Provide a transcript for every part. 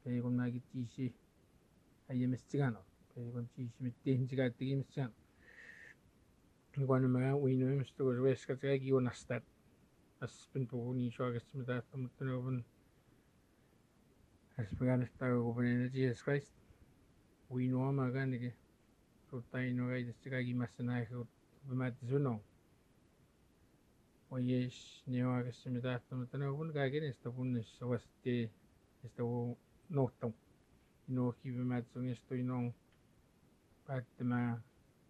베이건 마기 찌시 아이엠스지가노 베이건 찌시 밑대인지가 뜨기미스간 이거는 뭐야 우이노임 스토고 웨스카가 기오나스tat 아스펜 부분이 좋아하겠습니다. 아무튼 여러분 아스페가네스타고 보내는 지에스 크라이스트 우이노와 마가 이게 소타이노가 이제스가 기마스나 그 부마트즈노 오예시 네오하겠습니다. 아무튼 여러분 가게 에스토분 소와스티 에스토 노통 이노 기부마츠는 에스토이노 파트마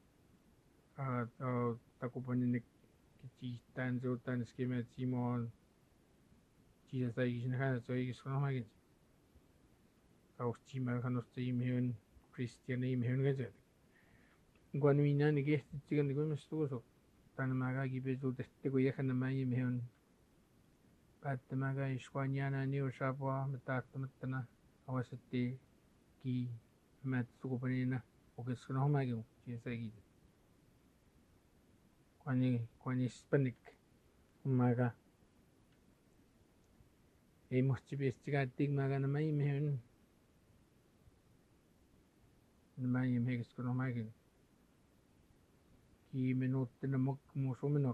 taku paninik kichi tanzo tan skema timon chi sa yi na ha so yi so ma gi ka chi ma kan sto yi men christian yi men ga je gwan wi na ni ge chi gan go mes to so tan ma ga gi be zo de te go ye kan ma yi men pat ma ga ispanya na ni o sa po ta ta na awasati ki ma tu ko panina o ke so ma gi chi sa gi kwani Hispanic umaga mochibestiga tigmaga namay mehun namay mehis ko namagin ki minut na mok musuminok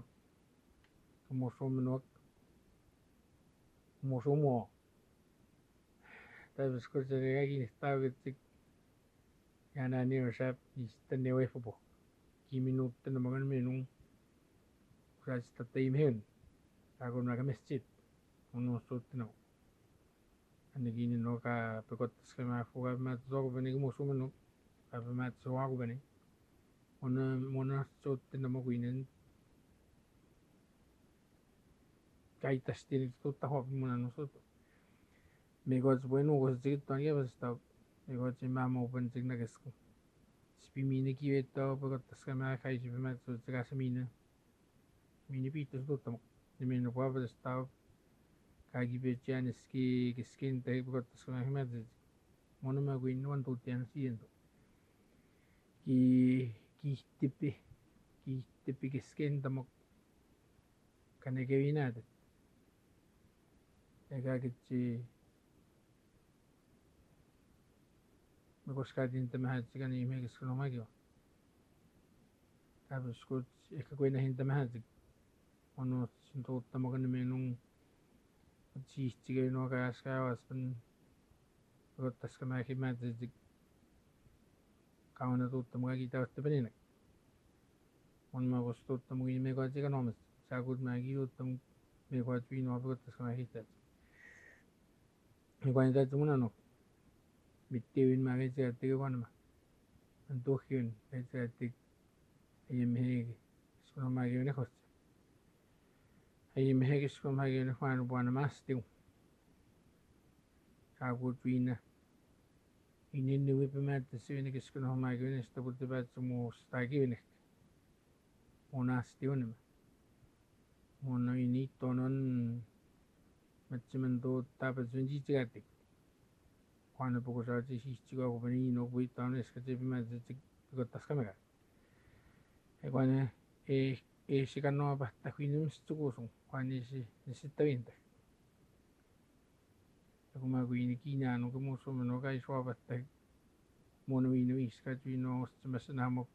musumo tapos ko sa gagin tawag tik yana ni usap istanewe po ki minut na mga menung Christ tatay mehun ako na masjid unusot na anigini no ka pekot skema fuga mat zogo bani musu mano ka mat zogo bani mona sot na mo kuinen kai tastir to ta ho mona no sot me gods bueno gos zig to ya basta me gods mamo open zig na gesko spimine ki veto pekot skema kai ji mat so zga semina mini pito to to ni me no pa basta kagi bejan skin teh buat sekolah hemat mana maguin wan tutian sien tu ki tipi skin tamok kane ke winat ega kici megos kadin temah kan ni me sekolah magio tapi skut eka kuina hin temah ono sinto tamok ni menung chiga no ka ska waspen rotas ka maki magic kauna to tamo kita waste penina on ma gusto tamo ni me ko chiga no mas sagut magi utam me ko tui no rotas ka maki ta me ko ita tumuna no bittewin magi chiga tiga ko ma anto hyun chiga tik mesko magi ne khos ai me sko magi ne kwan buana mas tiu sagut wina ini nuwi pemat sini kisko no magi ne sto putte bat mo stagi ne monas tiu ne mono ini tonon macimento tapa sunji chiga tik kwana poko sa chi chiga ko bani no bui tan eska che pemat chik ko taska mega e kwana shikano ba ta huinum stuko so kwani si nesita vinta kuma guini kina no como so no kai so ba ta mono ino iska no masana mo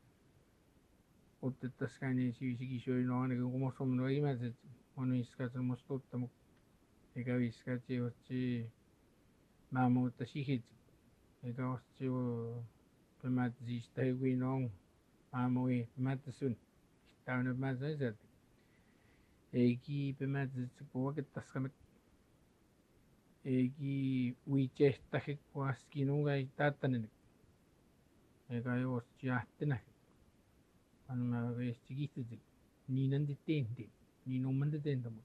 otte taskani si sho no ne como so no ima mono iska mo sto tamo ega iska che ochi mamo ta shihit ega ochi pemat zista guino mamo pemat sun tauna pemat zat egi pemat po ke taskame egi wiche taje kwaski no gai tatane ega yo chiatena anu ma gai chigitu ni nan de tente ni no man de tente mo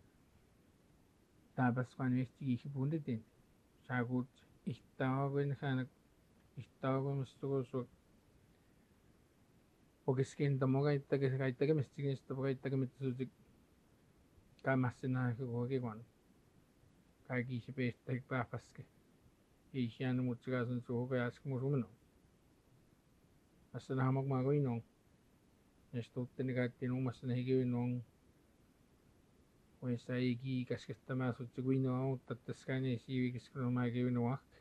tabas kwan es chigi bunde tente sagut estaba ben kana estaba musto so porque skin tamo gai ta ke mes chigi esto gai ta ke met su kamasena ko ke kwan kagi si pe tek papas ke isian mo tsga sun so ga ask mo rumno asana hamak ma goi no esto teniga tino mas na higi no o sai gi kas tama so tsgui no tatas kane si gi skro ma gi no